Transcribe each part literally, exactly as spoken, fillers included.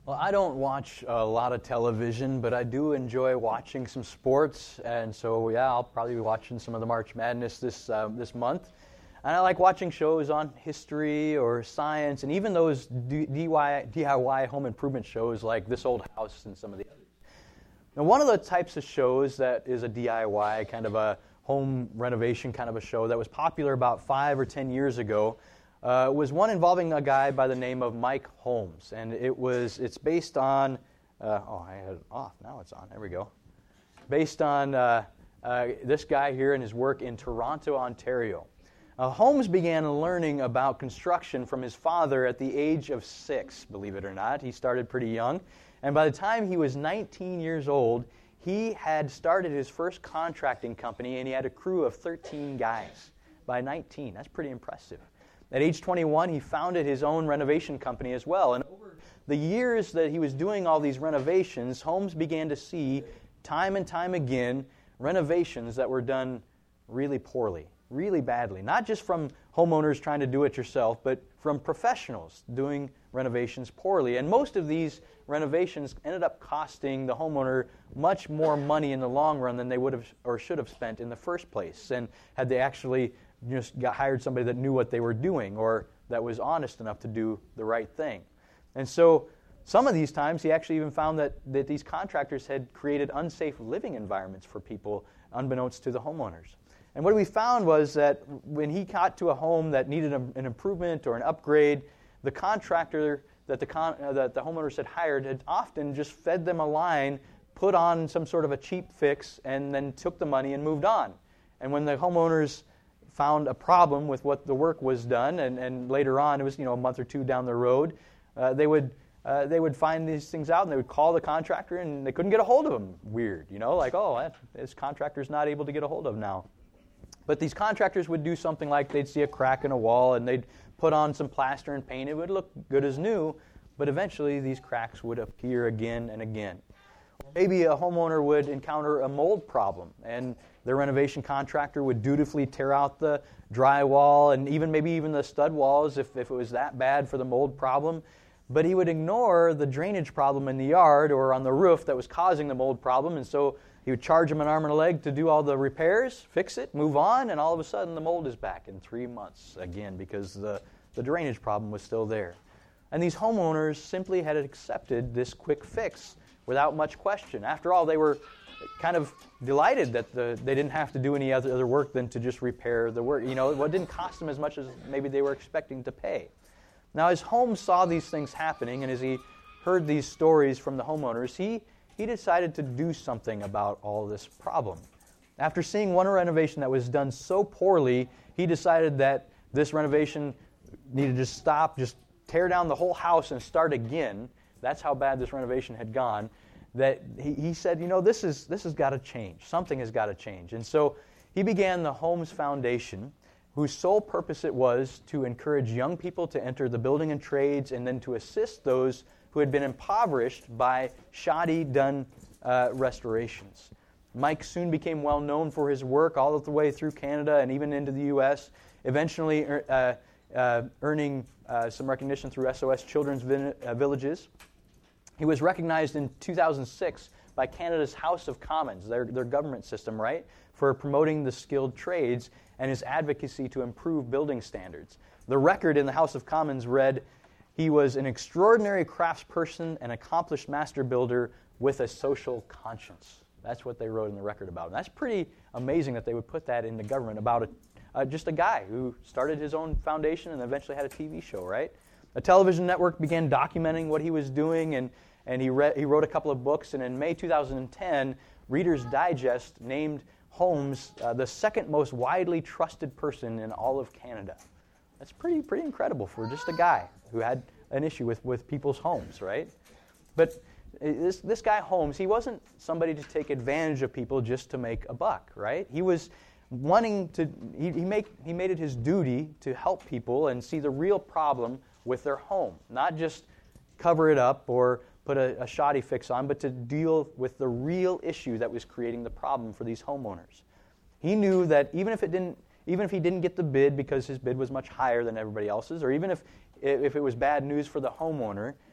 Well, I don't watch a lot of television, but I do enjoy watching some sports, and so yeah, I'll probably be watching some of the March Madness this uh, this month. And I like watching shows on history or science, and even those D I Y home improvement shows like This Old House and some of the others. Now, one of the types of shows that is a D I Y, kind of a home renovation kind of a show that was popular about five or ten years ago Uh, was one involving a guy by the name of Mike Holmes, and it was it's based on uh, oh I had it off, now it's on, there we go based on uh, uh, this guy here and his work in Toronto, Ontario. Uh, Holmes began learning about construction from his father at the age of six, believe it or not. He started pretty young, and by the time he was nineteen years old, he had started his first contracting company, and he had a crew of thirteen guys by nineteen. That's pretty impressive. At age twenty-one, he founded his own renovation company as well. And over the years that he was doing all these renovations, Holmes began to see time and time again renovations that were done really poorly, really badly. Not just from homeowners trying to do it yourself, but from professionals doing renovations poorly. And most of these renovations ended up costing the homeowner much more money in the long run than they would have or should have spent in the first place. And had they actually just got hired somebody that knew what they were doing or that was honest enough to do the right thing. And so some of these times he actually even found that, that these contractors had created unsafe living environments for people unbeknownst to the homeowners. And what we found was that when he got to a home that needed a, an improvement or an upgrade, the contractor that the, con, uh, that the homeowners had hired had often just fed them a line, put on some sort of a cheap fix, and then took the money and moved on. And when the homeowners found a problem with what the work was done, and, and later on, it was you know a month or two down the road, uh, they would uh, they would find these things out, and they would call the contractor, and they couldn't get a hold of him. Weird, you know, like, oh, that, this contractor's not able to get a hold of now. But these contractors would do something like they'd see a crack in a wall, and they'd put on some plaster and paint. It would look good as new, but eventually these cracks would appear again and again. Maybe a homeowner would encounter a mold problem, and their renovation contractor would dutifully tear out the drywall and even maybe even the stud walls if, if it was that bad for the mold problem. But he would ignore the drainage problem in the yard or on the roof that was causing the mold problem, and so he would charge him an arm and a leg to do all the repairs, fix it, move on, and all of a sudden the mold is back in three months again because the, the drainage problem was still there. And these homeowners simply had accepted this quick fix without much question. After all, they were kind of delighted that the, they didn't have to do any other, other work than to just repair the work. You know, it didn't cost them as much as maybe they were expecting to pay. Now, as Holmes saw these things happening, and as he heard these stories from the homeowners, he, he decided to do something about all this problem. After seeing one renovation that was done so poorly, he decided that this renovation needed to stop, just tear down the whole house and start again. That's how bad this renovation had gone. That he, he said, you know, this is this has got to change. Something has got to change. And so he began the Holmes Foundation, whose sole purpose it was to encourage young people to enter the building and trades and then to assist those who had been impoverished by shoddy done uh, restorations. Mike soon became well known for his work all the way through Canada and even into the U S, eventually uh, uh, earning uh, some recognition through S O S Children's Vin- uh, Villages. He was recognized in two thousand six by Canada's House of Commons, their, their government system, right, for promoting the skilled trades and his advocacy to improve building standards. The record in the House of Commons read, he was an extraordinary craftsperson and accomplished master builder with a social conscience. That's what they wrote in the record about him. That's pretty amazing that they would put that in the government about a, uh, just a guy who started his own foundation and eventually had a T V show, right? A television network began documenting what he was doing, and, and he, re- he wrote a couple of books, and in May two thousand ten, Reader's Digest named Holmes uh, the second most widely trusted person in all of Canada. That's pretty pretty incredible for just a guy who had an issue with, with people's homes, right? But this this guy Holmes, he wasn't somebody to take advantage of people just to make a buck, right? He was wanting to, he, he, make, he made it his duty to help people and see the real problem with their home, not just cover it up or put a, a shoddy fix on, but to deal with the real issue that was creating the problem for these homeowners. He knew that even if it didn't, even if he didn't get the bid because his bid was much higher than everybody else's, or even if if it was bad news for the homeowner,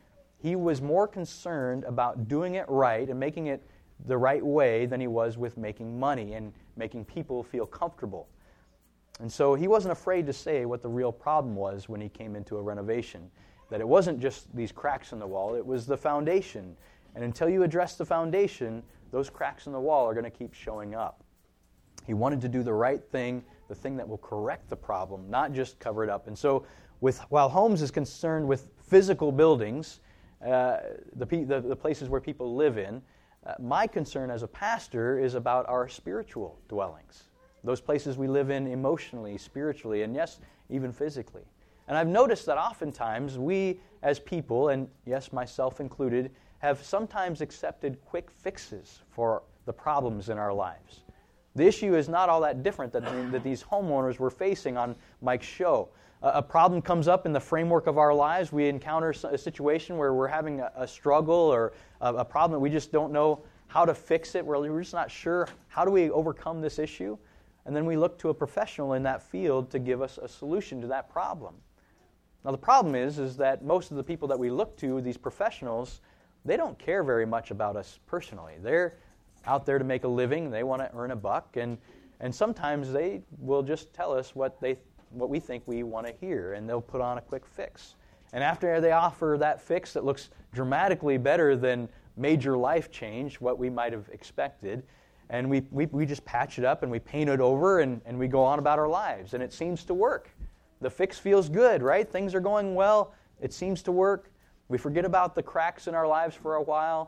He was more concerned about doing it right and making it the right way than he was with making money and making people feel comfortable. And so he wasn't afraid to say what the real problem was when he came into a renovation, that it wasn't just these cracks in the wall, it was the foundation. And until you address the foundation, those cracks in the wall are going to keep showing up. He wanted to do the right thing, the thing that will correct the problem, not just cover it up. And so with while Holmes is concerned with physical buildings, uh, the, the, the places where people live in, uh, my concern as a pastor is about our spiritual dwellings, those places we live in emotionally, spiritually, and yes, even physically. And I've noticed that oftentimes we as people, and yes, myself included, have sometimes accepted quick fixes for the problems in our lives. The issue is not all that different that, that these homeowners were facing on Mike's show. A, a problem comes up in the framework of our lives. We encounter a situation where we're having a, a struggle or a, a problem that we just don't know how to fix it. We're, we're just not sure, how do we overcome this issue? And then we look to a professional in that field to give us a solution to that problem. Now the problem is, is that most of the people that we look to, these professionals, they don't care very much about us personally. They're out there to make a living. They want to earn a buck, and and sometimes they will just tell us what they what we think we want to hear, and they'll put on a quick fix. And after they offer that fix that looks dramatically better than major life change, what we might have expected, and we we, we just patch it up and we paint it over and, and we go on about our lives, and it seems to work. The fix feels good, right? Things are going well. It seems to work. We forget about the cracks in our lives for a while,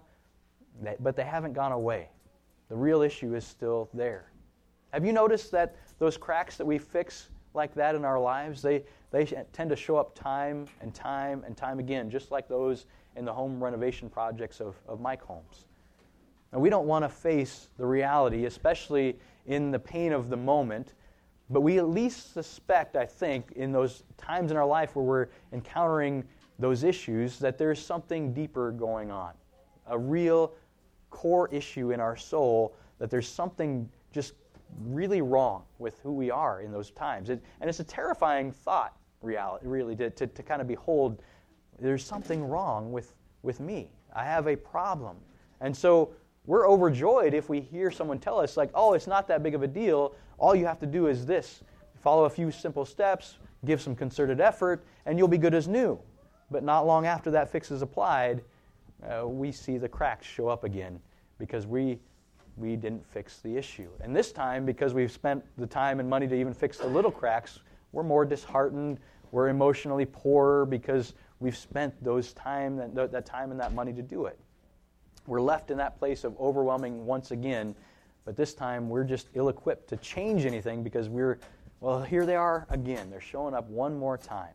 but they haven't gone away. The real issue is still there. Have you noticed that those cracks that we fix like that in our lives, they, they tend to show up time and time and time again, just like those in the home renovation projects of, of Mike Holmes. Now, we don't want to face the reality, especially in the pain of the moment, but we at least suspect, I think, in those times in our life where we're encountering those issues, that there's something deeper going on, a real core issue in our soul, that there's something just really wrong with who we are in those times. It, and it's a terrifying thought, reality, really, to, to, to kind of behold, there's something wrong with, with me. I have a problem. And so we're overjoyed if we hear someone tell us, like, oh, it's not that big of a deal. All you have to do is this. Follow a few simple steps, give some concerted effort, and you'll be good as new. But not long after that fix is applied, uh, we see the cracks show up again because we we didn't fix the issue. And this time, because we've spent the time and money to even fix the little cracks, we're more disheartened, we're emotionally poorer because we've spent those time that, that time and that money to do it. We're left in that place of overwhelming once again, but this time we're just ill-equipped to change anything because we're, well, here they are again. They're showing up one more time.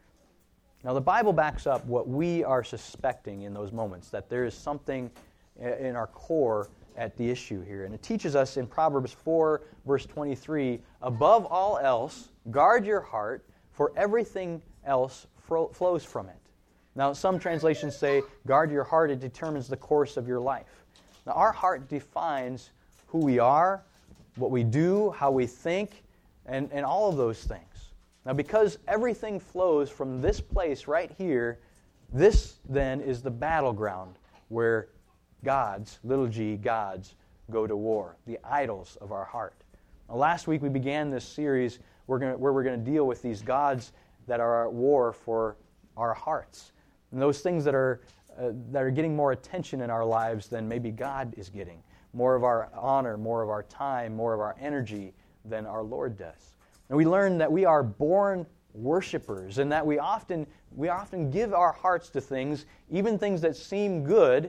Now, the Bible backs up what we are suspecting in those moments, that there is something in our core at the issue here. And it teaches us in Proverbs four, verse twenty-three, above all else, guard your heart, for everything else fro- flows from it. Now, some translations say, guard your heart, it determines the course of your life. Now, our heart defines who we are, what we do, how we think, and, and all of those things. Now, because everything flows from this place right here, this then is the battleground where gods, little g, gods, go to war, the idols of our heart. Now, last week we began this series we're gonna, where we're going to deal with these gods that are at war for our hearts. And those things that are uh, that are getting more attention in our lives than maybe God is getting. More of our honor, more of our time, more of our energy than our Lord does. And we learn that we are born worshipers and that we often we often give our hearts to things, even things that seem good,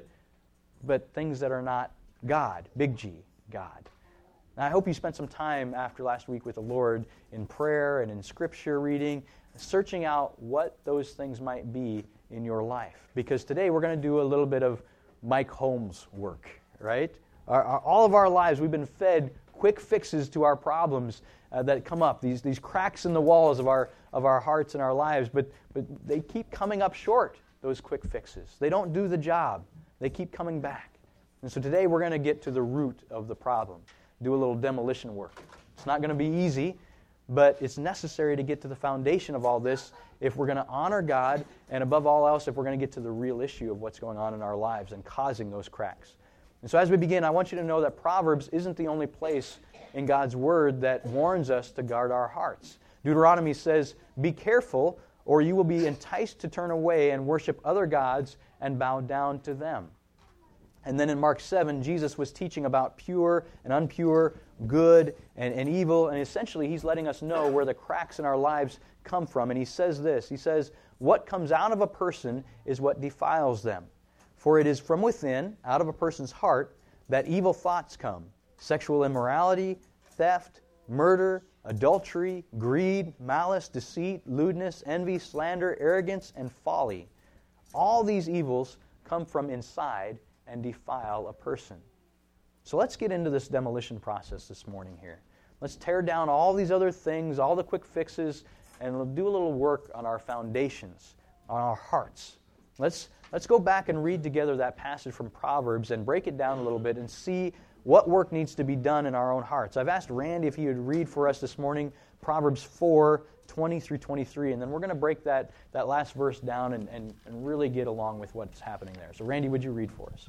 but things that are not God, big G, God. Now, I hope you spent some time after last week with the Lord in prayer and in Scripture reading, searching out what those things might be in your life. Because today we're going to do a little bit of Mike Holmes work, right? Our, our, all of our lives we've been fed quick fixes to our problems uh, that come up, these these cracks in the walls of our of our hearts and our lives, but but they keep coming up short, those quick fixes. They don't do the job. They keep coming back. And so today we're going to get to the root of the problem, do a little demolition work. It's not going to be easy, but it's necessary to get to the foundation of all this if we're going to honor God, and above all else, if we're going to get to the real issue of what's going on in our lives and causing those cracks. And so as we begin, I want you to know that Proverbs isn't the only place in God's Word that warns us to guard our hearts. Deuteronomy says, "Be careful, or you will be enticed to turn away and worship other gods and bow down to them." And then in Mark seven, Jesus was teaching about pure and impure, good and, and evil, and essentially he's letting us know where the cracks in our lives come from. And he says this, he says, "What comes out of a person is what defiles them. For it is from within, out of a person's heart, that evil thoughts come. Sexual immorality, theft, murder, adultery, greed, malice, deceit, lewdness, envy, slander, arrogance, and folly. All these evils come from inside and defile a person." So let's get into this demolition process this morning here. Let's tear down all these other things, all the quick fixes, and we'll do a little work on our foundations, on our hearts. Let's let's go back and read together that passage from Proverbs and break it down a little bit and see what work needs to be done in our own hearts. I've asked Randy if he would read for us this morning Proverbs four, twenty through twenty-three, and then we're going to break that, that last verse down and, and, and really get along with what's happening there. So Randy, would you read for us?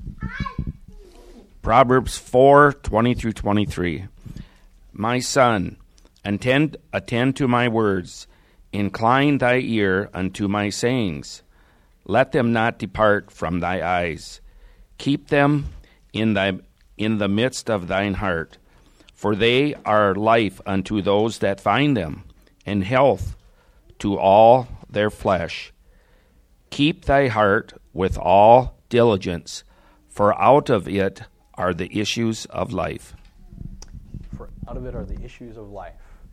Proverbs four, twenty through twenty-three. "My son, attend, attend to my words, incline thy ear unto my sayings. Let them not depart from thy eyes. Keep them in thy in the midst of thine heart, for they are life unto those that find them, and health to all their flesh. Keep thy heart with all diligence, for out of it are the issues of life." For out of it are the issues of life.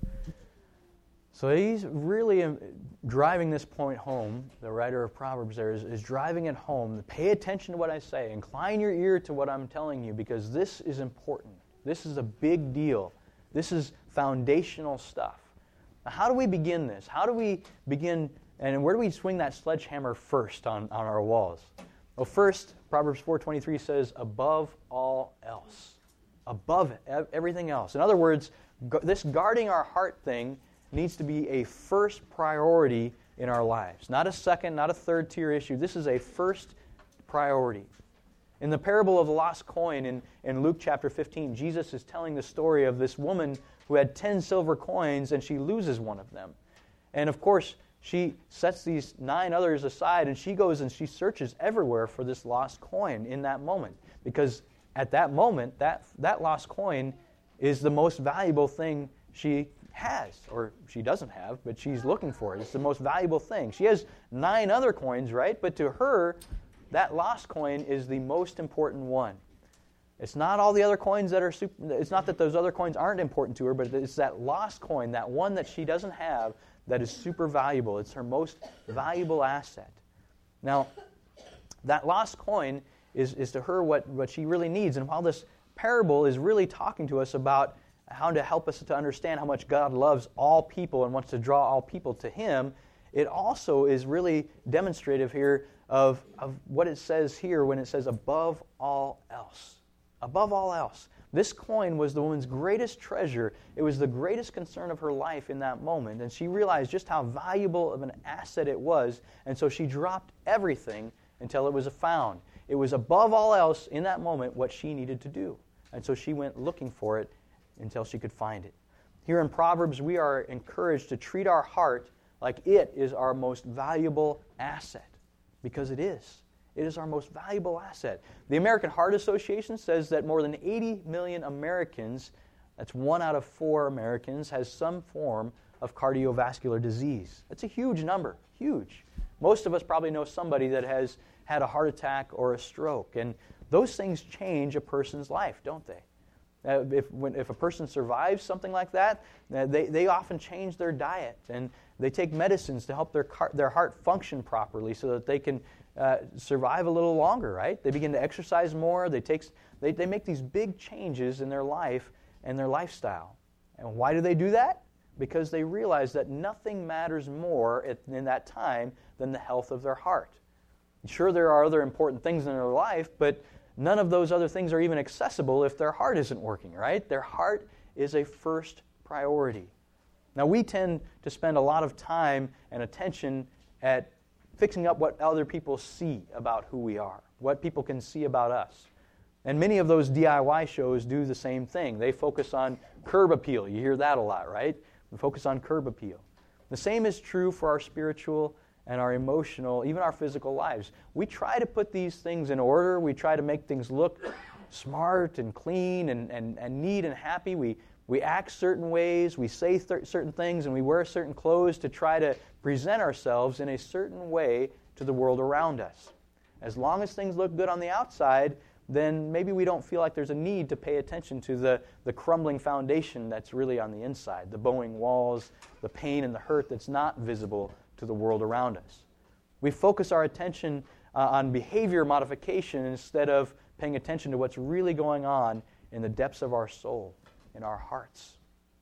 So he's really um, driving this point home. The writer of Proverbs there is, is driving it home. Pay attention to what I say. Incline your ear to what I'm telling you, because this is important. This is a big deal. This is foundational stuff. Now, how do we begin this? How do we begin, and where do we swing that sledgehammer first on, on our walls? Well, first, Proverbs four twenty-three says, above all else. Above it, everything else. In other words, gu- this guarding our heart thing needs to be a first priority in our lives. Not a second, not a third tier issue. This is a first priority. In the parable of the lost coin in, in Luke chapter fifteen, Jesus is telling the story of this woman who had ten silver coins and she loses one of them. And of course, she sets these nine others aside and she goes and she searches everywhere for this lost coin in that moment. Because at that moment, that, that lost coin is the most valuable thing she has, or she doesn't have, but she's looking for it. It's the most valuable thing. She has nine other coins, right? But to her, that lost coin is the most important one. It's not all the other coins that are super, it's not that those other coins aren't important to her, but it's that lost coin, that one that she doesn't have, that is super valuable. It's her most valuable asset. Now, that lost coin is, is to her what, what she really needs. And while this parable is really talking to us about how to help us to understand how much God loves all people and wants to draw all people to Him, it also is really demonstrative here of, of what it says here when it says above all else. Above all else. This coin was the woman's greatest treasure. It was the greatest concern of her life in that moment. And she realized just how valuable of an asset it was. And so she dropped everything until it was found. It was above all else in that moment what she needed to do. And so she went looking for it until she could find it. Here in Proverbs, we are encouraged to treat our heart like it is our most valuable asset. Because it is. It is our most valuable asset. The American Heart Association says that more than eighty million Americans, that's one out of four Americans, has some form of cardiovascular disease. That's a huge number, huge. Most of us probably know somebody that has had a heart attack or a stroke, and those things change a person's life, don't they? Uh, if, when, if a person survives something like that, uh, they, they often change their diet, and they take medicines to help their, car- their heart function properly so that they can uh, survive a little longer, right? They begin to exercise more. They, take, they, they make these big changes in their life and their lifestyle. And why do they do that? Because they realize that nothing matters more at, in that time than the health of their heart. Sure, there are other important things in their life, but none of those other things are even accessible if their heart isn't working, right? Their heart is a first priority. Now, we tend to spend a lot of time and attention at fixing up what other people see about who we are, what people can see about us. And many of those D I Y shows do the same thing. They focus on curb appeal. You hear that a lot, right? We focus on curb appeal. The same is true for our spiritual and our emotional, even our physical lives. We try to put these things in order. We try to make things look smart and clean and, and, and neat and happy. We We act certain ways, we say th- certain things, and we wear certain clothes to try to present ourselves in a certain way to the world around us. As long as things look good on the outside, then maybe we don't feel like there's a need to pay attention to the, the crumbling foundation that's really on the inside, the bowing walls, the pain and the hurt that's not visible to the world around us. We focus our attention uh, on behavior modification instead of paying attention to what's really going on in the depths of our soul, in our hearts.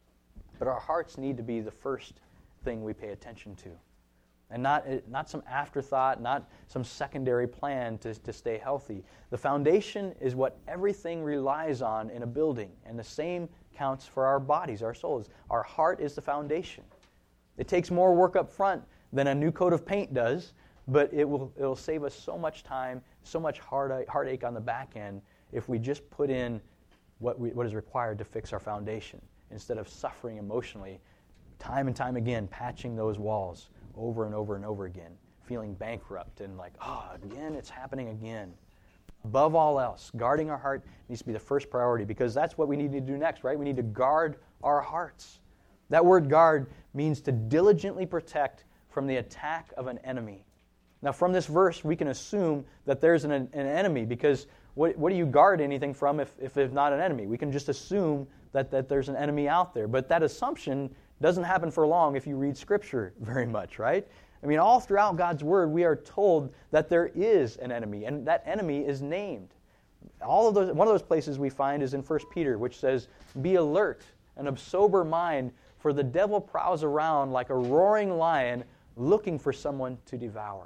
But our hearts need to be the first thing we pay attention to. And not, not some afterthought, not some secondary plan to, to stay healthy. The foundation is what everything relies on in a building. And the same counts for our bodies, our souls. Our heart is the foundation. It takes more work up front than a new coat of paint does, but it will it'll save us so much time, so much heartache, heartache on the back end if we just put in what we, what is required to fix our foundation instead of suffering emotionally time and time again, patching those walls over and over and over again, feeling bankrupt and like, oh, again, it's happening again. Above all else, guarding our heart needs to be the first priority because that's what we need to do next, right? We need to guard our hearts. That word guard means to diligently protect from the attack of an enemy. Now, from this verse, we can assume that there's an, an enemy because what, what do you guard anything from if, if it's not an enemy? We can just assume that, that there's an enemy out there. But that assumption doesn't happen for long if you read Scripture very much, right? I mean, all throughout God's Word, we are told that there is an enemy, and that enemy is named. All of those, one of those places we find is in First Peter, which says, "Be alert and of sober mind, for the devil prowls around like a roaring lion, looking for someone to devour."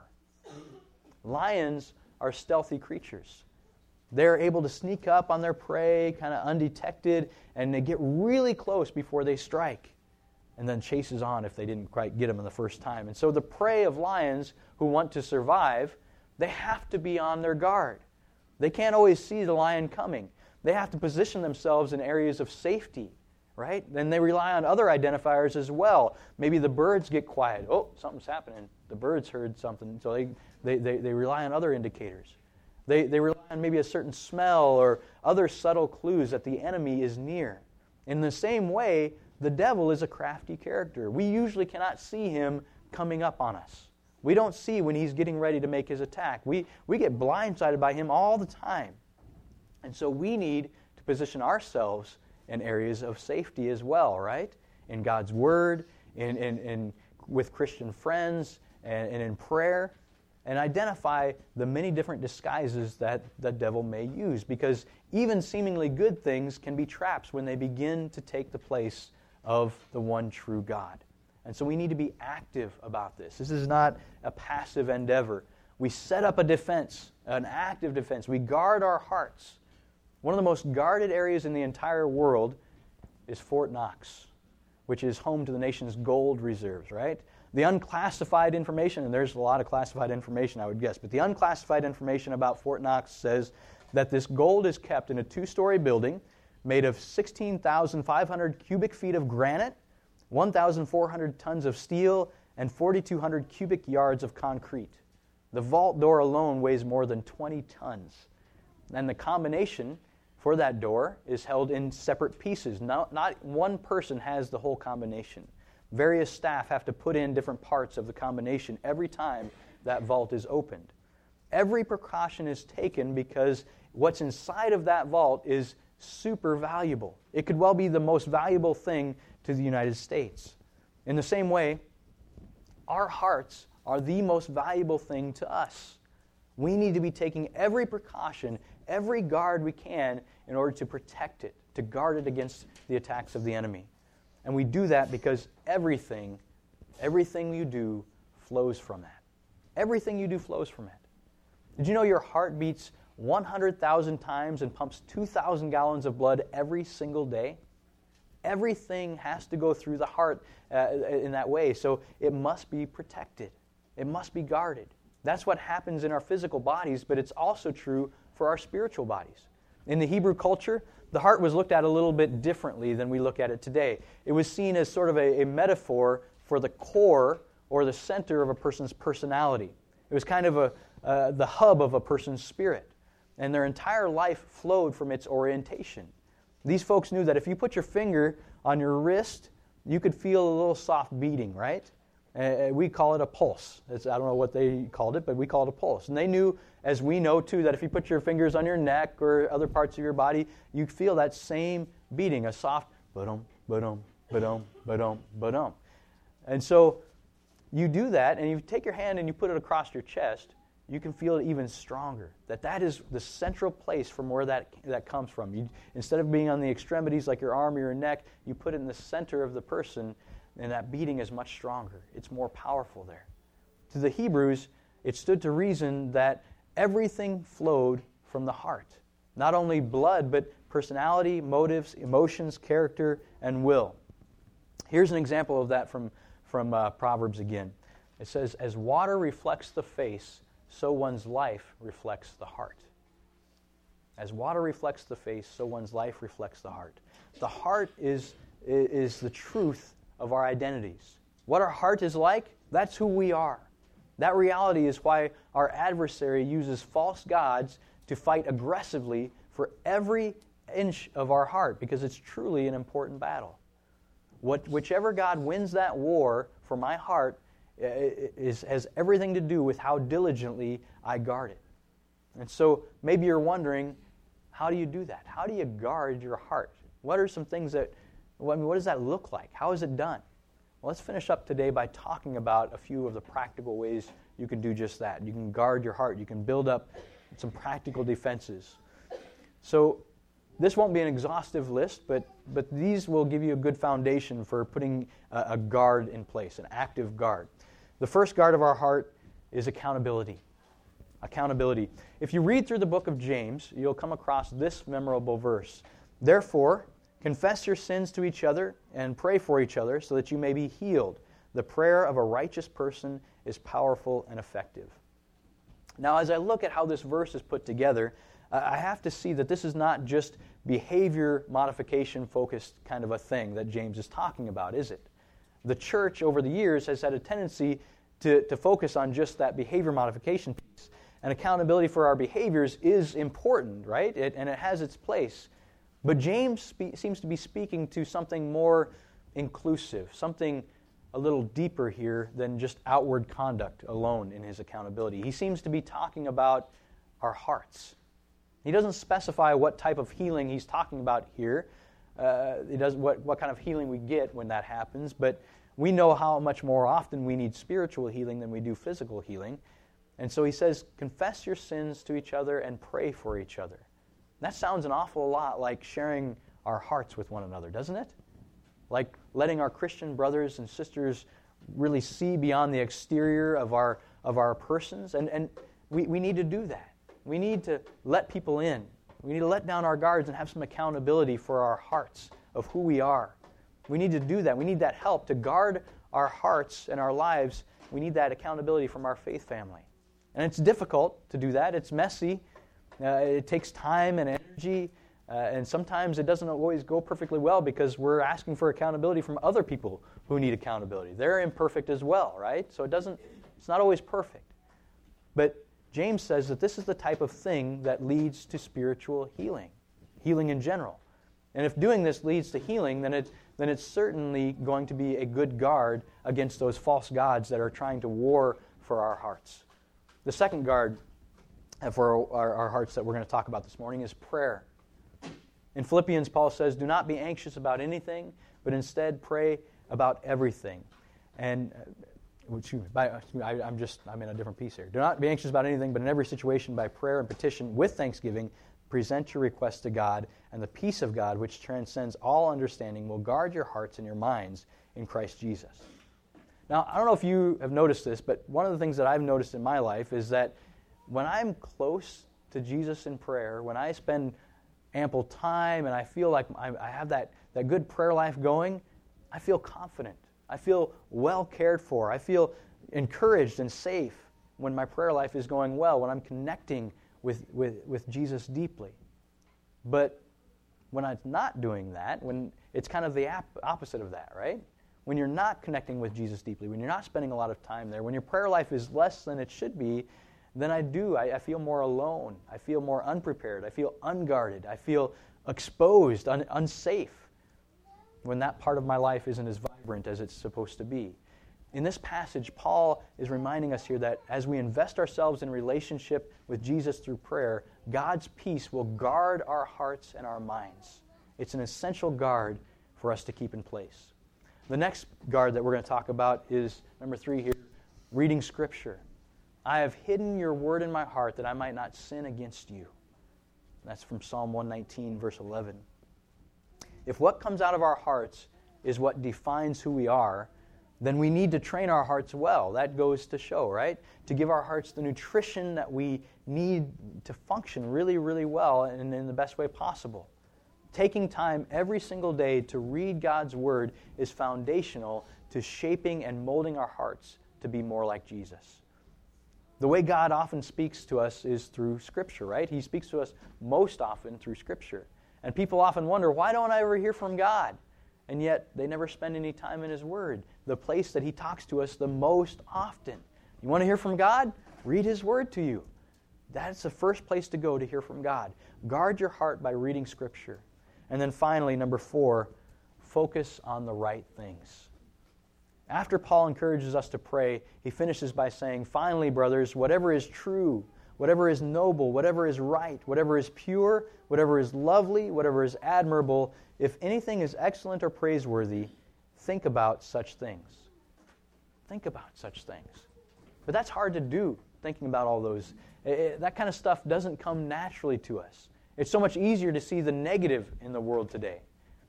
Lions are stealthy creatures. They're able to sneak up on their prey, kind of undetected, and they get really close before they strike, and then chases on if they didn't quite get them in the first time. And so the prey of lions who want to survive, they have to be on their guard. They can't always see the lion coming. They have to position themselves in areas of safety, right? Then they rely on other identifiers as well. Maybe the birds get quiet. Oh, something's happening. The birds heard something. So they, they, they, they rely on other indicators. They, they rely on maybe a certain smell or other subtle clues that the enemy is near. In the same way, the devil is a crafty character. We usually cannot see him coming up on us. We don't see when he's getting ready to make his attack. We, we get blindsided by him all the time. And so we need to position ourselves in areas of safety as well, right? In God's Word, in, in, in with Christian friends, and, and in prayer, and identify the many different disguises that the devil may use, because even seemingly good things can be traps when they begin to take the place of the one true God. And so we need to be active about this. This is not a passive endeavor. We set up a defense, an active defense. We guard our hearts. One of the most guarded areas in the entire world is Fort Knox, which is home to the nation's gold reserves, right? The unclassified information, and there's a lot of classified information, I would guess, but the unclassified information about Fort Knox says that this gold is kept in a two-story building made of sixteen thousand five hundred cubic feet of granite, one thousand four hundred tons of steel, and four thousand two hundred cubic yards of concrete. The vault door alone weighs more than twenty tons. And the combination for that door is held in separate pieces. Not, not one person has the whole combination. Various staff have to put in different parts of the combination every time that vault is opened. Every precaution is taken because what's inside of that vault is super valuable. It could well be the most valuable thing to the United States. In the same way, our hearts are the most valuable thing to us. We need to be taking every precaution, every guard we can in order to protect it, to guard it against the attacks of the enemy. And we do that because everything, everything you do flows from that. Everything you do flows from it. Did you know your heart beats one hundred thousand times and pumps two thousand gallons of blood every single day? everything has to go through the heart uh, in that way. So it must be protected. It must be guarded. That's what happens in our physical bodies, but it's also true for our spiritual bodies. In the Hebrew culture, the heart was looked at a little bit differently than we look at it today. It was seen as sort of a, a metaphor for the core or the center of a person's personality. It was kind of a uh, the hub of a person's spirit, and their entire life flowed from its orientation. These folks knew that if you put your finger on your wrist, you could feel a little soft beating, right? Uh, we call it a pulse. It's, I don't know what they called it, but we call it a pulse. And they knew, as we know too, that if you put your fingers on your neck or other parts of your body, you feel that same beating, a soft ba-dum, ba-dum, ba-dum, ba-dum, ba-dum. And so you do that, and you take your hand and you put it across your chest, you can feel it even stronger. That that is the central place from where that, that comes from. You, instead of being on the extremities like your arm or your neck, you put it in the center of the person, and that beating is much stronger. It's more powerful there. To the Hebrews, it stood to reason that everything flowed from the heart. Not only blood, but personality, motives, emotions, character, and will. Here's an example of that from, from uh, Proverbs again. It says, as water reflects the face, so one's life reflects the heart. As water reflects the face, so one's life reflects the heart. The heart is, is the truth of our identities. What our heart is like, that's who we are. That reality is why our adversary uses false gods to fight aggressively for every inch of our heart, because it's truly an important battle. What, whichever God wins that war for my heart is, has everything to do with how diligently I guard it. And so maybe you're wondering, how do you do that? How do you guard your heart? What are some things that, I mean, what does that look like? How is it done? Well, let's finish up today by talking about a few of the practical ways you can do just that. You can guard your heart. You can build up some practical defenses. So this won't be an exhaustive list, but, but these will give you a good foundation for putting a, a guard in place, an active guard. The first guard of our heart is accountability. Accountability. If you read through the book of James, you'll come across this memorable verse. Therefore, confess your sins to each other and pray for each other so that you may be healed. The prayer of a righteous person is powerful and effective. Now, as I look at how this verse is put together, uh, I have to see that this is not just behavior modification focused kind of a thing that James is talking about, is it? The church over the years has had a tendency to, to focus on just that behavior modification piece. And accountability for our behaviors is important, right? It, and it has its place. But James spe- seems to be speaking to something more inclusive, something a little deeper here than just outward conduct alone in his accountability. He seems to be talking about our hearts. He doesn't specify what type of healing he's talking about here. Uh, he does what, what kind of healing we get when that happens, but we know how much more often we need spiritual healing than we do physical healing. And so he says, confess your sins to each other and pray for each other. That sounds an awful lot like sharing our hearts with one another, doesn't it? Like letting our Christian brothers and sisters really see beyond the exterior of our of our persons. And, and we, we need to do that. We need to let people in. We need to let down our guards and have some accountability for our hearts of who we are. We need to do that. We need that help to guard our hearts and our lives. We need that accountability from our faith family. And it's difficult to do that. It's messy. Uh, it takes time and energy. Uh, and sometimes it doesn't always go perfectly well because we're asking for accountability from other people who need accountability. They're imperfect as well, right? So it doesn't, it's not always perfect. But James says that this is the type of thing that leads to spiritual healing, healing in general. And if doing this leads to healing, then it, then it's certainly going to be a good guard against those false gods that are trying to war for our hearts. The second guard for our, our hearts that we're going to talk about this morning is prayer. In Philippians, Paul says, do not be anxious about anything, but instead pray about everything. And uh, excuse me, by, I, I'm just, I'm in a different piece here. Do not be anxious about anything, but in every situation by prayer and petition with thanksgiving, present your requests to God, and the peace of God, which transcends all understanding, will guard your hearts and your minds in Christ Jesus. Now, I don't know if you have noticed this, but one of the things that I've noticed in my life is that when I'm close to Jesus in prayer, when I spend ample time and I feel like I have that, that good prayer life going, I feel confident. I feel well cared for. I feel encouraged and safe when my prayer life is going well, when I'm connecting with, with, with Jesus deeply. But when I'm not doing that, when it's kind of the ap- opposite of that, right? When you're not connecting with Jesus deeply, when you're not spending a lot of time there, when your prayer life is less than it should be, then I do. I, I feel more alone. I feel more unprepared. I feel unguarded. I feel exposed, un, unsafe when that part of my life isn't as vibrant as it's supposed to be. In this passage, Paul is reminding us here that as we invest ourselves in relationship with Jesus through prayer, God's peace will guard our hearts and our minds. It's an essential guard for us to keep in place. The next guard that we're going to talk about is, number three here, reading Scripture. I have hidden your word in my heart that I might not sin against you. That's from Psalm one nineteen, verse eleven. If what comes out of our hearts is what defines who we are, then we need to train our hearts well. That goes to show, right? To give our hearts the nutrition that we need to function really, really well and in the best way possible. Taking time every single day to read God's Word is foundational to shaping and molding our hearts to be more like Jesus. The way God often speaks to us is through Scripture, right? He speaks to us most often through Scripture. And people often wonder, why don't I ever hear from God? And yet, they never spend any time in His Word, the place that He talks to us the most often. You want to hear from God? Read His Word to you. That's the first place to go to hear from God. Guard your heart by reading Scripture. And then finally, number four, focus on the right things. After Paul encourages us to pray, he finishes by saying, finally, brothers, whatever is true, whatever is noble, whatever is right, whatever is pure, whatever is lovely, whatever is admirable, if anything is excellent or praiseworthy, think about such things. Think about such things. But that's hard to do, thinking about all those. It, it, that kind of stuff doesn't come naturally to us. It's so much easier to see the negative in the world today.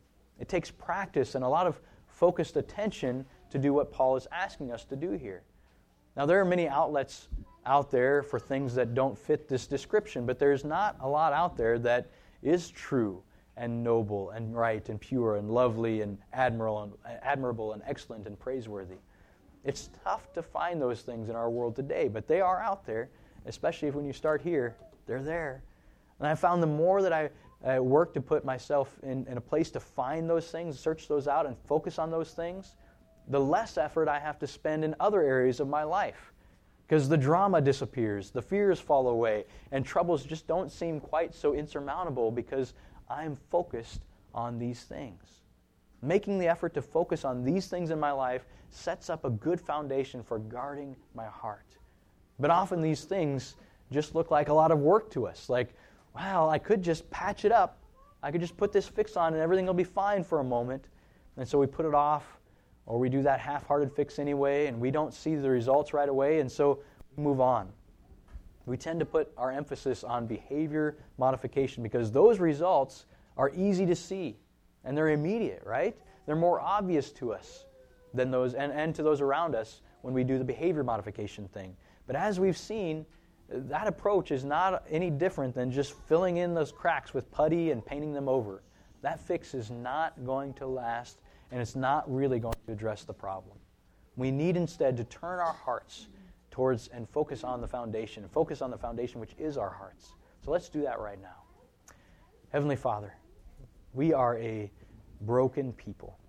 It takes practice and a lot of focused attention to do what Paul is asking us to do here. Now, there are many outlets out there for things that don't fit this description, but there's not a lot out there that is true and noble and right and pure and lovely and admirable and, admirable and excellent and praiseworthy. It's tough to find those things in our world today, but they are out there, especially when you start here. They're there. And I found the more that I uh, work to put myself in, in a place to find those things, search those out, and focus on those things, the less effort I have to spend in other areas of my life. Because the drama disappears, the fears fall away, and troubles just don't seem quite so insurmountable because I'm focused on these things. Making the effort to focus on these things in my life sets up a good foundation for guarding my heart. But often these things just look like a lot of work to us. Like, wow, I could just patch it up. I could just put this fix on and everything will be fine for a moment. And so we put it off, or we do that half-hearted fix anyway, and we don't see the results right away, and so we move on. We tend to put our emphasis on behavior modification because those results are easy to see, and they're immediate, right? They're more obvious to us than those, and, and to those around us when we do the behavior modification thing. But as we've seen, that approach is not any different than just filling in those cracks with putty and painting them over. That fix is not going to last, and it's not really going to address the problem. We need instead to turn our hearts towards and focus on the foundation, focus on the foundation which is our hearts. So let's do that right now. Heavenly Father, we are a broken people.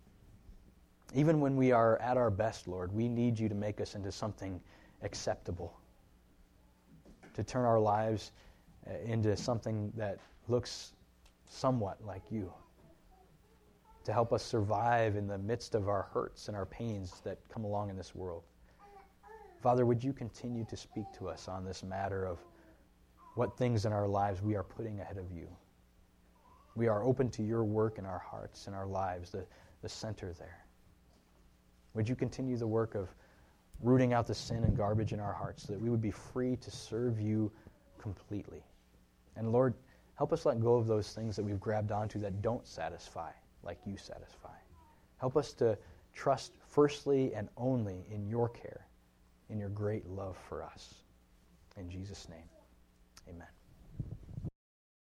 Even when we are at our best, Lord, we need you to make us into something acceptable, to turn our lives into something that looks somewhat like you, to help us survive in the midst of our hurts and our pains that come along in this world. Father, would you continue to speak to us on this matter of what things in our lives we are putting ahead of you. We are open to your work in our hearts and our lives, the, the center there. Would you continue the work of rooting out the sin and garbage in our hearts so that we would be free to serve you completely. And Lord, help us let go of those things that we've grabbed onto that don't satisfy like you satisfy. Help us to trust firstly and only in your care, in your great love for us. In Jesus' name, amen.